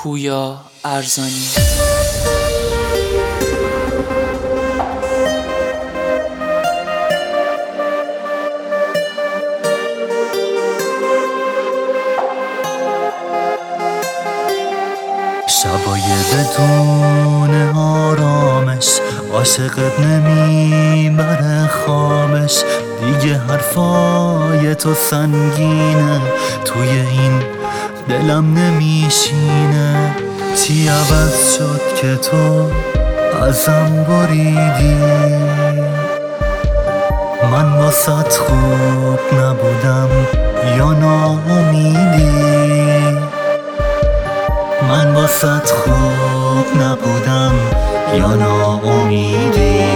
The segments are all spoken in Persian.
پویا ارزانی. شبای بدون آرامش عاشقت نمیبره خوابش، دیگه حرفای تو سنگینه توی این دلم نمیشینه. چی عوض شد که تو ازم بریدی؟ من واسط خوب نبودم یا ناامیدی؟ من واسط خوب نبودم یا ناامیدی؟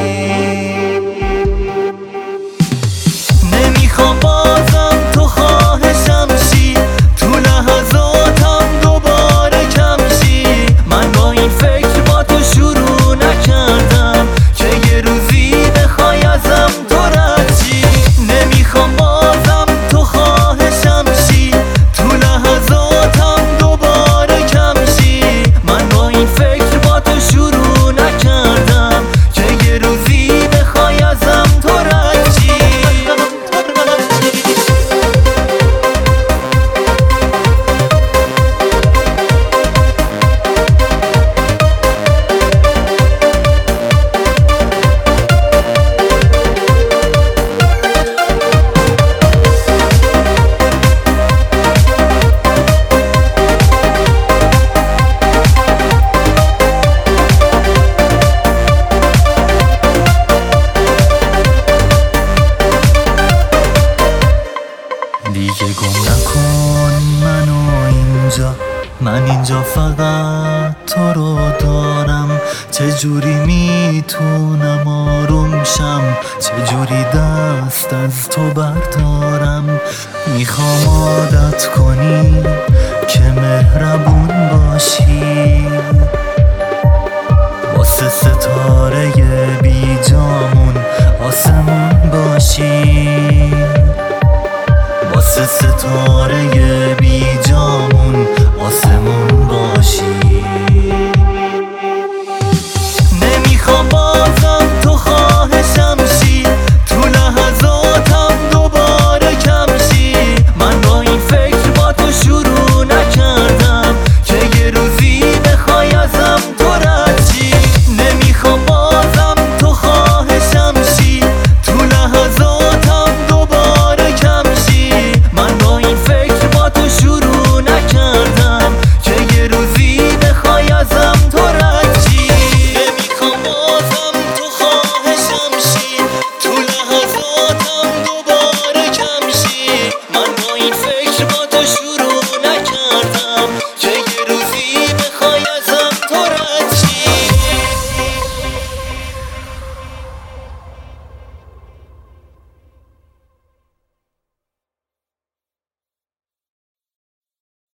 نمیخوام بازم تو خواهشم شی، تو لحظاتم دوباره کم شی. من با این فکر با تو شروع نکردم که یه روزی بخوای ازم تو رد شی. نمیخوام بازم تو خواهشم شی، تو لحظاتم دوباره کم شی. من با این فکر با تو شروع نکردم که یه روزی بخوای ازم تو رد شی. دیگه گم نکن منو اینجا، من اینجا فقط تو رو دارم. چجوری میتونم آروم شم، چجوری دست از تو بردارم؟ میخوام عادت کنی